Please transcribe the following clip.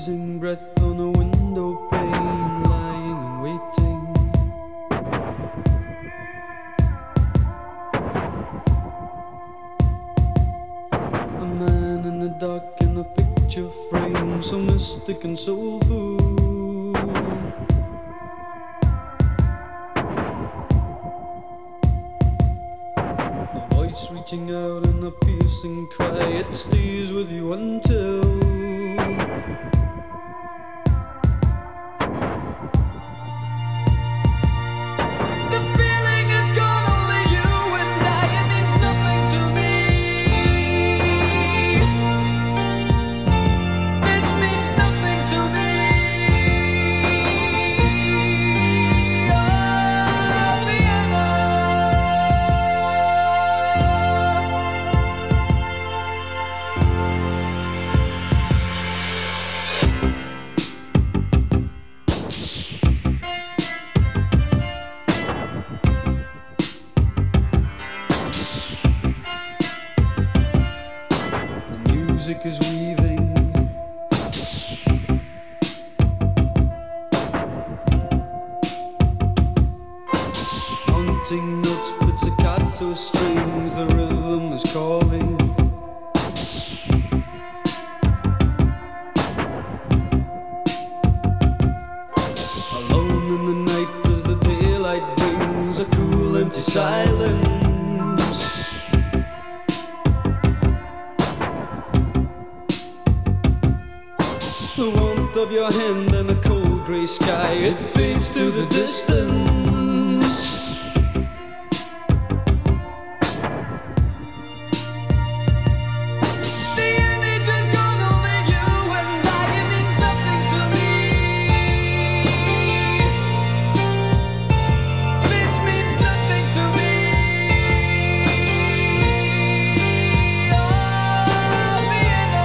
freezing breath on a window pane, lying and waiting. A man in the dark in a picture frame, so mystic and soulful. A voice reaching out in a piercing cry, it stays with you until music is weaving. Haunting notes, pizzicato strings, the rhythm is calling. Alone in the night as the daylight brings a cool empty silence. The warmth of your hand and a cold grey sky, it fades to the distance. The image has gone over you and I, it means nothing to me. This means nothing to me. Oh, Vienna.